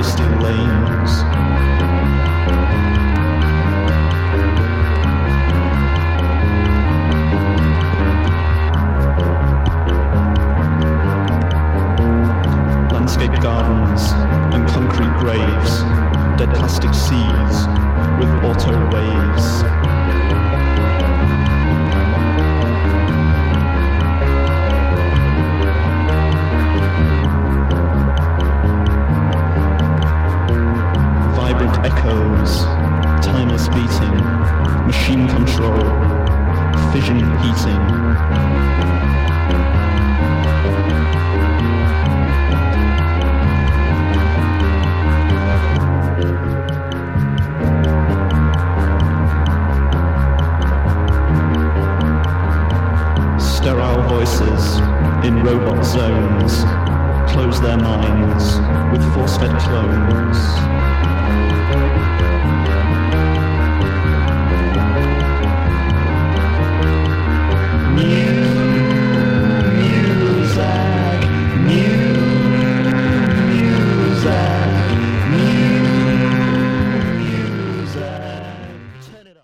coastal lanes. Landscape gardens and concrete graves, dead plastic seas with auto waves. Vibrant echoes, timeless beating, machine control, fission heating. Sterile voices in robot zones close their minds with force-fed clones.